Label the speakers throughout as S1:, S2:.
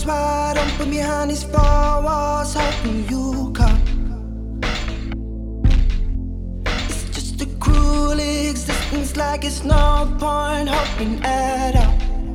S1: wide open behind these four walls, hoping you come. It's just a cruel existence, like it's no point hoping at all.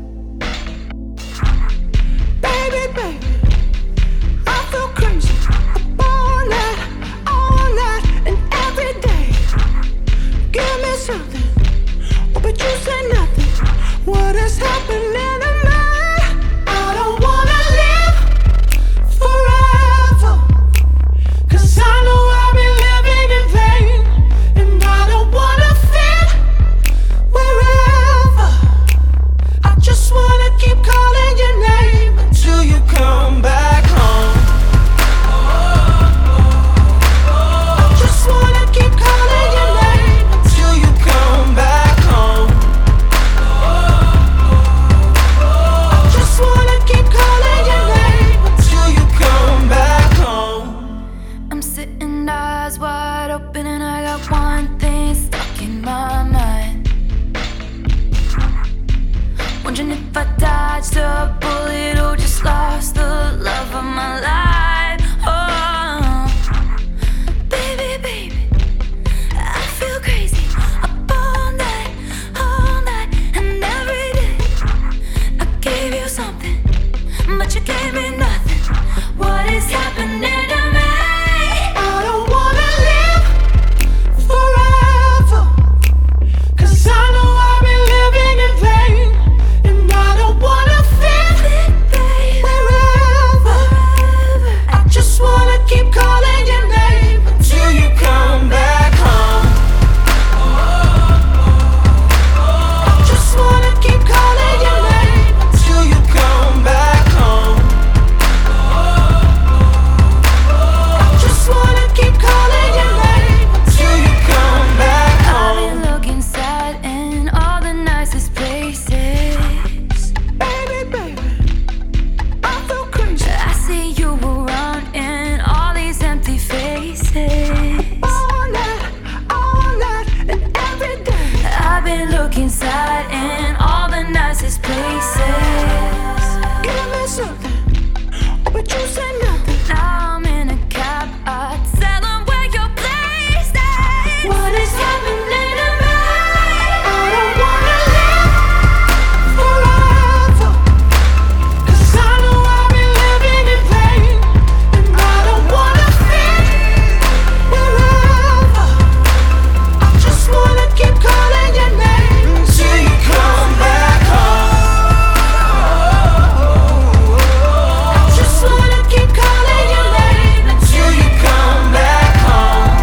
S1: Baby, baby, I feel crazy all night and every day. Give me something, oh, but you say nothing. What is happening to me? I don't wanna live forever, 'cause I know I've been living in vain. And I don't wanna fit wherever. I just wanna keep calling your name until you come back home. I just wanna keep calling your name until you come back home. I just wanna keep calling your name until you come back home.
S2: I'm sitting eyes wide open and I got one thing stuck in my mind. Wondering if I dodged a bullet or just lost the love of my life. Oh, baby, baby, I feel crazy up all night and every day. I gave you something, but you gave me nothing. What is happening to me?
S1: I don't wanna live forever, 'cause I know I've been living in vain. And I don't wanna fit wherever. I just wanna keep calling your name until you come back home. I just wanna keep calling your name until you come back home. I just wanna keep calling your name until you come back
S2: I've
S1: home.
S2: been looking sad in all the nicest places.
S1: Baby, baby, I feel crazy
S2: I see you around in all these empty faces.
S1: all night and every day.
S2: I've been looking sad in all the nicest places.
S1: Give me something, oh, but you say nothing.
S2: Now I'm in a cab, I tell them where your place is. What is happening to me?
S1: I don't wanna live forever, 'cause I know I've been living in vain. And I don't wanna fit wherever. I just wanna keep calling your name until you come back home. I just wanna keep calling your name until you come back home.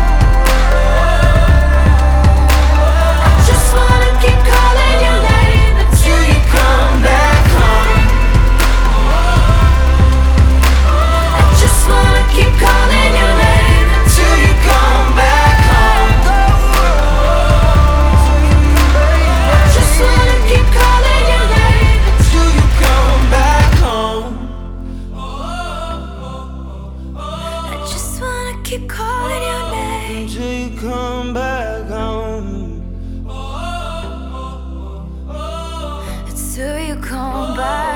S1: I just wanna keep calling your name until you come back home. I just wanna keep calling your name until you come back home. I just wanna keep calling your name until you come back home.
S2: I just wanna keep calling your name
S1: Until you come back home.
S2: until you come back.